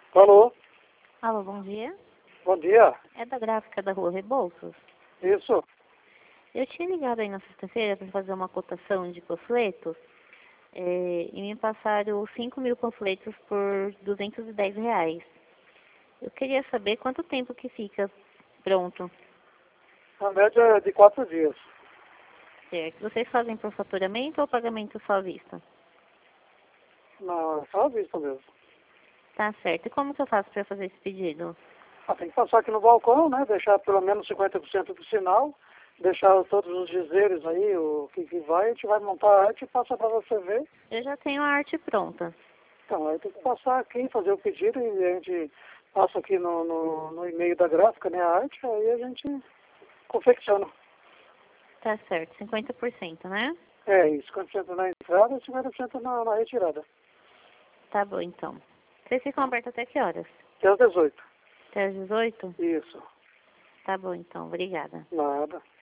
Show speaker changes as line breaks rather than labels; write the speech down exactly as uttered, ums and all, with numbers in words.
Alô,
Alô, bom dia.
bom dia.
É da gráfica da Rua Rebouças?
Isso.
Eu tinha ligado aí na sexta-feira para fazer uma cotação de panfletos eh, e me passaram cinco mil panfletos por duzentos e dez reais. Eu queria saber quanto tempo que fica pronto.
A média é de quatro dias.
Certo. Vocês fazem por faturamento ou pagamento só à vista?
Não, é só a vista mesmo.
Tá certo. E como que eu faço para fazer esse pedido?
Ah, tem que passar aqui no balcão, né? Deixar pelo menos cinquenta por cento do sinal, deixar todos os dizeres aí, o que, que vai, a gente vai montar a arte e passa para você ver.
Eu já tenho a arte pronta.
Então, aí tem que passar aqui, fazer o pedido e a gente passa aqui no, no, no e-mail da gráfica, né? A arte, aí a gente confecciona.
Tá certo. cinquenta por cento, né?
É isso, cinquenta por cento na entrada e cinquenta por cento na, na retirada.
Tá bom, então. Vocês ficam abertos até que horas?
Até às dezoito.
Até às dezoito?
Isso.
Tá bom, então. Obrigada.
Nada.